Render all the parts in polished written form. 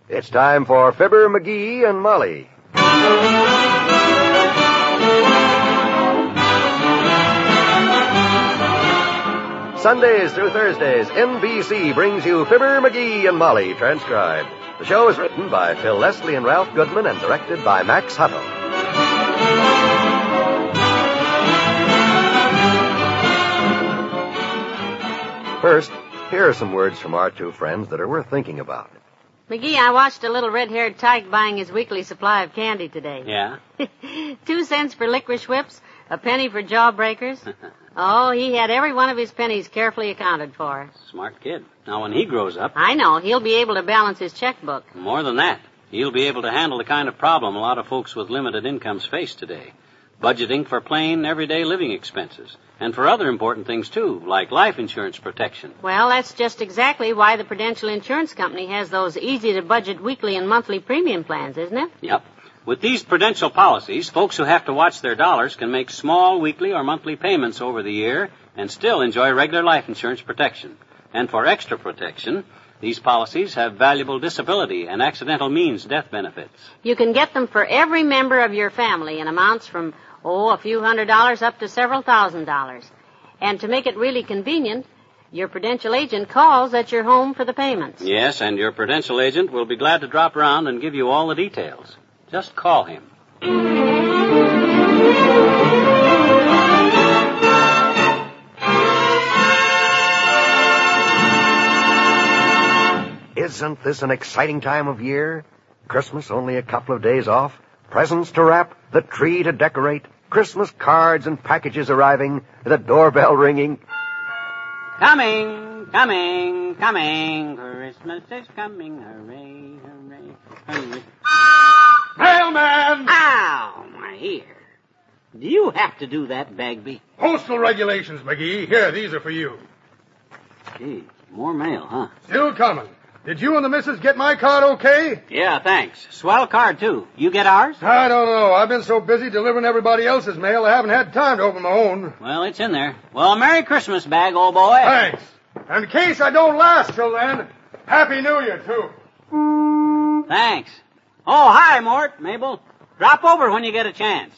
It's time for Fibber, McGee, and Molly. Sundays through Thursdays, NBC brings you Fibber, McGee, and Molly, transcribed. The show is written by Phil Leslie and Ralph Goodman and directed by Max Hutto. First, here are some words from our two friends that are worth thinking about. McGee, I watched a little red-haired tyke buying his weekly supply of candy today. Yeah? 2 cents for licorice whips, a penny for jawbreakers. Oh, he had every one of his pennies carefully accounted for. Smart kid. Now, when he grows up... I know. He'll be able to balance his checkbook. More than that. He'll be able to handle the kind of problem a lot of folks with limited incomes face today. Budgeting for plain, everyday living expenses. And for other important things, too, like life insurance protection. Well, that's just exactly why the Prudential Insurance Company has those easy-to-budget weekly and monthly premium plans, isn't it? Yep. With these Prudential policies, folks who have to watch their dollars can make small weekly or monthly payments over the year and still enjoy regular life insurance protection. And for extra protection, these policies have valuable disability and accidental means death benefits. You can get them for every member of your family in amounts from, a few $100s up to several $1,000s. And to make it really convenient, your Prudential agent calls at your home for the payments. Yes, and your Prudential agent will be glad to drop around and give you all the details. Just call him. Isn't this an exciting time of year? Christmas only a couple of days off, presents to wrap, the tree to decorate, Christmas cards and packages arriving, the doorbell ringing. Coming, coming, coming, Christmas is coming, hooray, hooray, hooray. Mailman! Ow, my ear. Do you have to do that, Bagby? Postal regulations, McGee. Here, these are for you. Gee, more mail, huh? Still coming. Did you and the missus get my card okay? Yeah, thanks. Swell card, too. You get ours? I don't know. I've been so busy delivering everybody else's mail, I haven't had time to open my own. Well, it's in there. Well, Merry Christmas, Bag, old boy. Thanks. And in case I don't last till then, Happy New Year, too. Thanks. Oh, hi, Mort, Mabel. Drop over when you get a chance.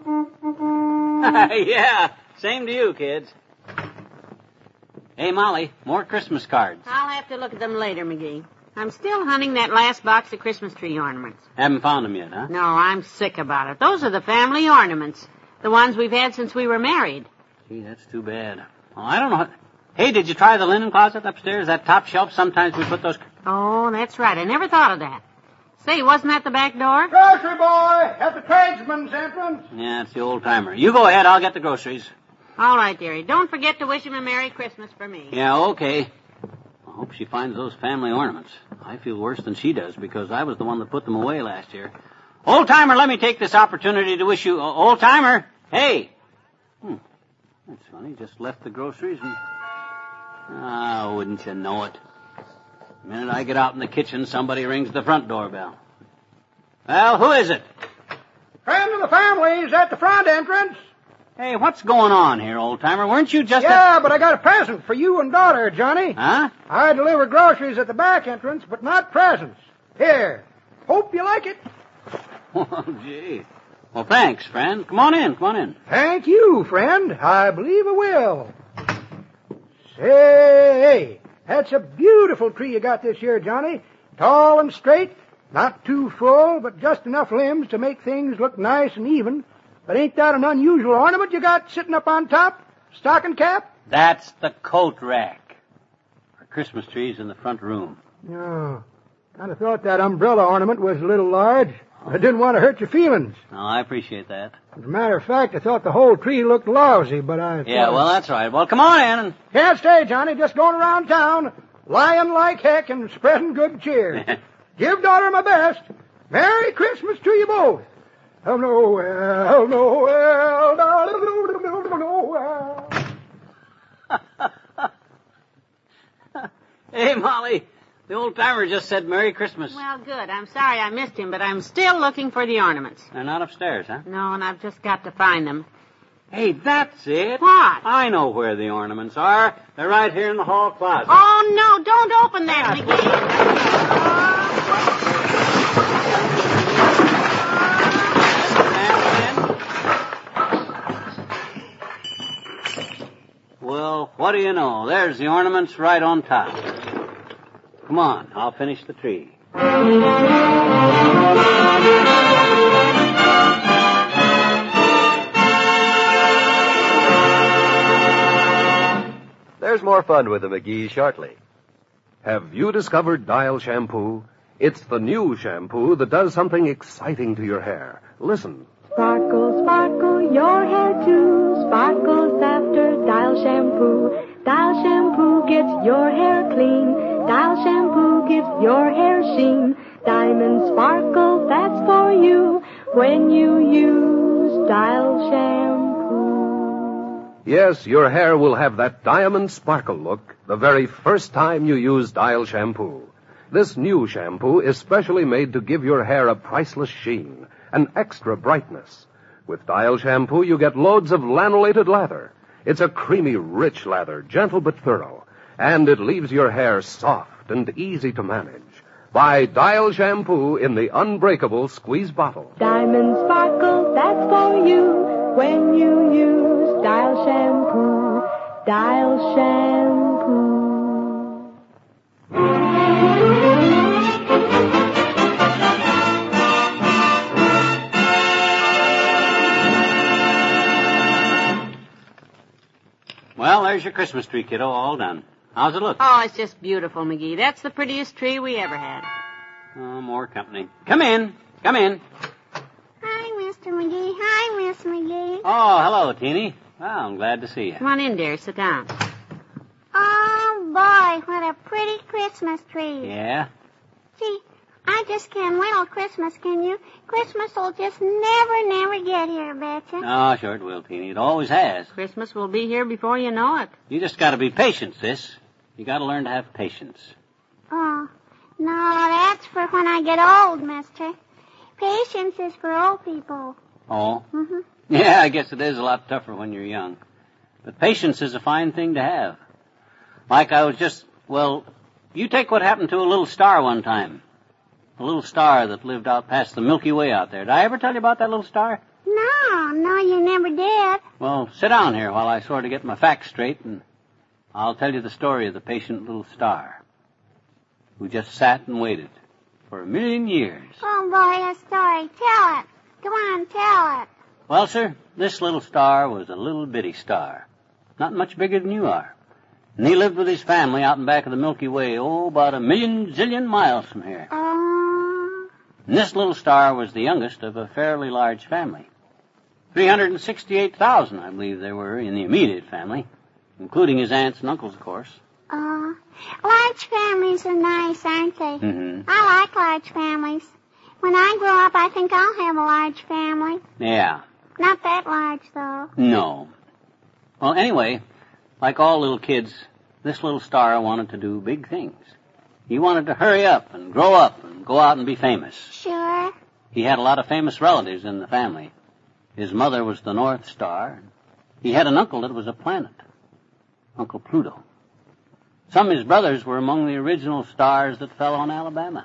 Yeah, same to you, kids. Hey, Molly, more Christmas cards. I'll have to look at them later, McGee. I'm still hunting that last box of Christmas tree ornaments. Haven't found them yet, huh? No, I'm sick about it. Those are the family ornaments. The ones we've had since we were married. Gee, that's too bad. Well, I don't know. Hey, did you try the linen closet upstairs? That top shelf? Sometimes we put those... Oh, that's right. I never thought of that. Say, wasn't that the back door? Grocery boy at the tradesman's entrance. Yeah, it's the old timer. You go ahead. I'll get the groceries. All right, dearie. Don't forget to wish him a Merry Christmas for me. Yeah, okay. I hope she finds those family ornaments. I feel worse than she does because I was the one that put them away last year. Old timer, let me take this opportunity to wish you... Old timer, hey. That's funny. Just left the groceries and... Ah, wouldn't you know it. The minute I get out in the kitchen, somebody rings the front doorbell. Well, who is it? Friend of the family's at the front entrance. Hey, what's going on here, old-timer? Weren't you just... Yeah, but I got a present for you and daughter, Johnny. Huh? I deliver groceries at the back entrance, but not presents. Here. Hope you like it. Oh, gee. Well, thanks, friend. Come on in. Thank you, friend. I believe I will. Say, that's a beautiful tree you got this year, Johnny. Tall and straight, not too full, but just enough limbs to make things look nice and even. But ain't that an unusual ornament you got sitting up on top? Stocking cap? That's the coat rack. Our Christmas tree's in the front room. Oh, kind of thought that umbrella ornament was a little large. I didn't want to hurt your feelings. Oh, I appreciate that. As a matter of fact, I thought the whole tree looked lousy, but I... Yeah, well, that's right. Well, come on in. Can't stay, Johnny. Just going around town, lying like heck and spreading good cheer. Give daughter my best. Merry Christmas to you both. Noel, Noel. Hey, Molly, the old-timer just said Merry Christmas. Well, good. I'm sorry I missed him, but I'm still looking for the ornaments. They're not upstairs, huh? No, and I've just got to find them. Hey, that's it. What? I know where the ornaments are. They're right here in the hall closet. Oh, no, don't open that, McGee. what do you know? There's the ornaments right on top. Come on, I'll finish the tree. There's more fun with the McGee shortly. Have you discovered Dial Shampoo? It's the new shampoo that does something exciting to your hair. Listen. Sparkle, sparkle, your hair too. Sparkles after Dial Shampoo. Dial Shampoo gets your hair clean. Dial Shampoo gives your hair sheen. Diamond sparkle, that's for you when you use Dial Shampoo. Yes, your hair will have that diamond sparkle look the very first time you use Dial Shampoo. This new shampoo is specially made to give your hair a priceless sheen, an extra brightness. With Dial Shampoo, you get loads of lanolated lather. It's a creamy, rich lather, gentle but thorough, and it leaves your hair soft and easy to manage. Buy Dial Shampoo in the unbreakable squeeze bottle. Diamond sparkle, that's for you when you use Dial Shampoo. Dial Shampoo. Well, there's your Christmas tree, kiddo, all done. How's it look? Oh, it's just beautiful, McGee. That's the prettiest tree we ever had. Oh, more company. Come in. Come in. Hi, Mr. McGee. Hi, Miss McGee. Oh, hello, Teeny. Well, I'm glad to see you. Come on in, dear. Sit down. Oh, boy, what a pretty Christmas tree. Yeah? Gee, I just can't wait till Christmas, can you? Christmas will just never get here, betcha. Oh, sure it will, Teeny. It always has. Christmas will be here before you know it. You just got to be patient, sis. You got to learn to have patience. Oh, no, that's for when I get old, mister. Patience is for old people. Oh? Mm-hmm. Yeah, I guess it is a lot tougher when you're young. But patience is a fine thing to have. Like I was just, well, you take what happened to a little star one time. A little star that lived out past the Milky Way out there. Did I ever tell you about that little star? No, you never did. Well, sit down here while I sort of get my facts straight, and I'll tell you the story of the patient little star who just sat and waited for 1,000,000 years. Oh, boy, a story. Tell it. Come on, tell it. Well, sir, this little star was a little bitty star, not much bigger than you are. And he lived with his family out in back of the Milky Way, about 1,000,000,000 miles from here. And this little star was the youngest of a fairly large family. 368,000, I believe there were in the immediate family, including his aunts and uncles, of course. Large families are nice, aren't they? Mm-hmm. I like large families. When I grow up, I think I'll have a large family. Yeah. Not that large, though. No. Well, anyway, like all little kids, this little star wanted to do big things. He wanted to hurry up and grow up and go out and be famous. Sure. He had a lot of famous relatives in the family. His mother was the North Star. He had an uncle that was a planet, Uncle Pluto. Some of his brothers were among the original stars that fell on Alabama.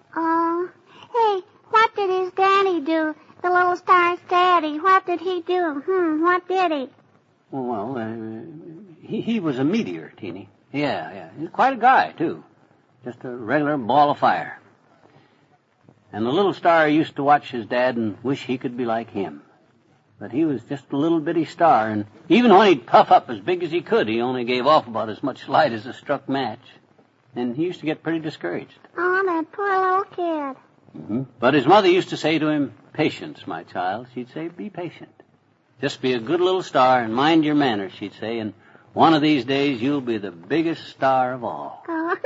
Hey, what did his daddy do? The little star's daddy. What did he do? What did he? Well, he was a meteor, Teeny. Yeah. He's quite a guy, too. Just a regular ball of fire. And the little star used to watch his dad and wish he could be like him. But he was just a little bitty star, and even when he'd puff up as big as he could, he only gave off about as much light as a struck match. And he used to get pretty discouraged. Oh, that poor little kid. Mm-hmm. But his mother used to say to him, "Patience, my child." She'd say, "Be patient. Just be a good little star and mind your manners," she'd say, "and one of these days you'll be the biggest star of all."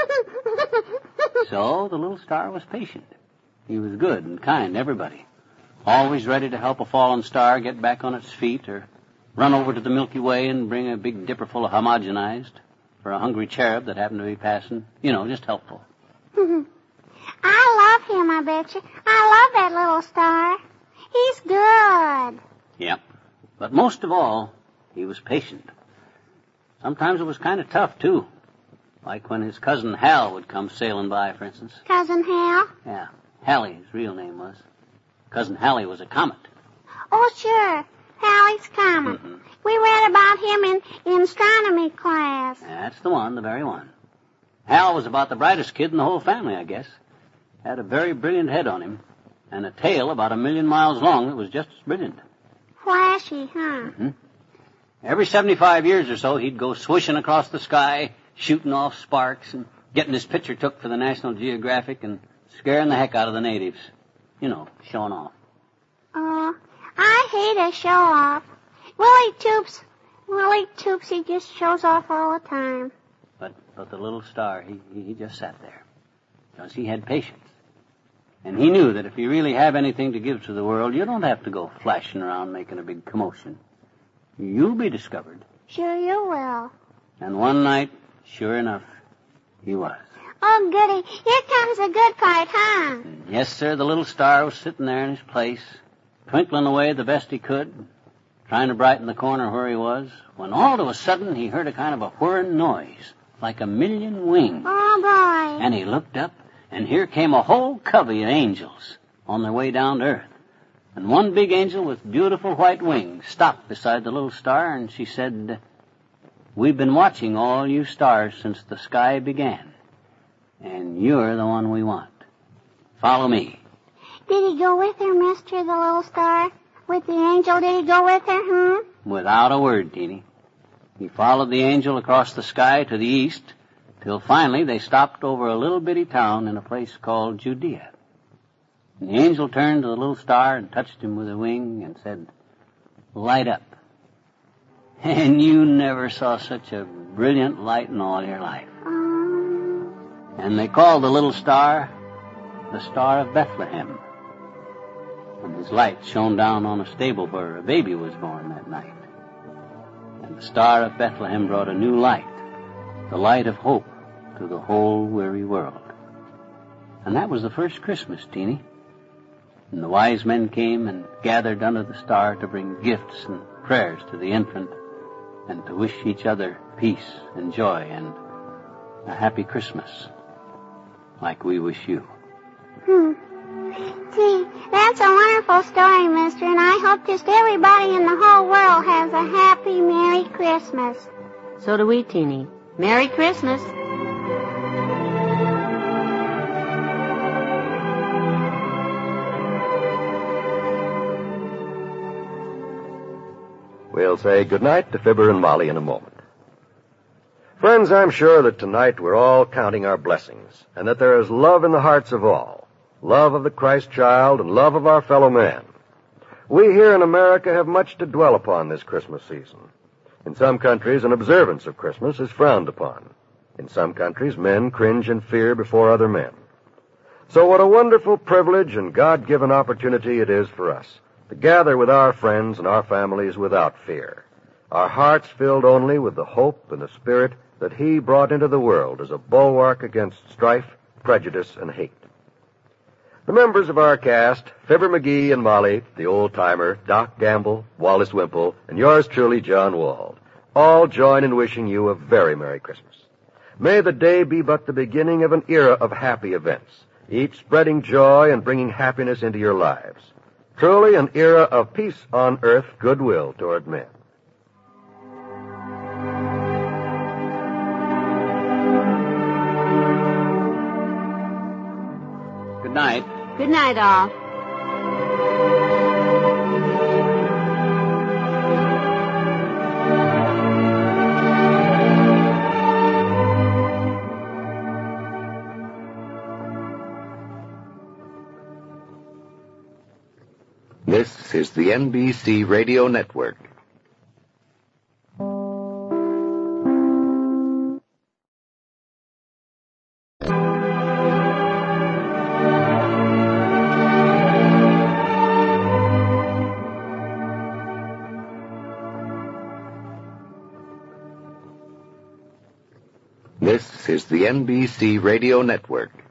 So the little star was patient. He was good and kind to everybody, always ready to help a fallen star get back on its feet or run over to the Milky Way and bring a big dipper full of homogenized for a hungry cherub that happened to be passing. Just helpful. I love him, I bet you. I love that little star. He's good. Yep. But most of all, he was patient. Sometimes it was kind of tough, too. Like when his cousin Hal would come sailing by, for instance. Cousin Hal? Yeah. Hallie, his real name was. Cousin Hallie was a comet. Oh, sure. Halley's Comet. Mhm. We read about him in astronomy class. That's the one, the very one. Hal was about the brightest kid in the whole family, I guess. Had a very brilliant head on him, and a tail about 1,000,000 miles long that was just as brilliant. Flashy, huh? Mm-hmm. Every 75 years or so, he'd go swishing across the sky, shooting off sparks, and getting his picture took for the National Geographic, and scaring the heck out of the natives. You know, showing off. Oh, I hate a show-off. Willie Toops, he just shows off all the time. But the little star, he just sat there. Because he had patience. And he knew that if you really have anything to give to the world, you don't have to go flashing around making a big commotion. You'll be discovered. Sure you will. And one night, sure enough, he was. Oh, goody. Here comes the good part, huh? And yes, sir, the little star was sitting there in his place, twinkling away the best he could, trying to brighten the corner where he was, when all of a sudden he heard a kind of a whirring noise, like 1,000,000 wings. Oh, boy. And he looked up, and here came a whole covey of angels on their way down to earth. And one big angel with beautiful white wings stopped beside the little star, and she said, "We've been watching all you stars since the sky began, and you're the one we want. Follow me." Did he go with her, mister, the little star? With the angel, did he go with her, Without a word, Teeny. He followed the angel across the sky to the east, till finally they stopped over a little bitty town in a place called Judea. And the angel turned to the little star and touched him with a wing and said, "Light up." And you never saw such a brilliant light in all your life. And they called the little star the Star of Bethlehem. And his light shone down on a stable where a baby was born that night. And the Star of Bethlehem brought a new light, the light of hope, to the whole weary world. And that was the first Christmas, Teeny. And the wise men came and gathered under the star to bring gifts and prayers to the infant and to wish each other peace and joy and a happy Christmas, like we wish you. Gee, that's a wonderful story, mister, and I hope just everybody in the whole world has a happy, Merry Christmas. So do we, Teeny. Merry Christmas. We'll say goodnight to Fibber and Molly in a moment. Friends, I'm sure that tonight we're all counting our blessings, and that there is love in the hearts of all. Love of the Christ child and love of our fellow man. We here in America have much to dwell upon this Christmas season. In some countries, an observance of Christmas is frowned upon. In some countries, men cringe in fear before other men. So what a wonderful privilege and God-given opportunity it is for us to gather with our friends and our families without fear, our hearts filled only with the hope and the spirit that He brought into the world as a bulwark against strife, prejudice, and hate. The members of our cast, Fibber McGee and Molly, the old-timer, Doc Gamble, Wallace Wimple, and yours truly, John Wald, all join in wishing you a very Merry Christmas. May the day be but the beginning of an era of happy events, each spreading joy and bringing happiness into your lives. Truly an era of peace on earth, goodwill toward men. Good night. Good night, all. This is the NBC Radio Network. This is the NBC Radio Network.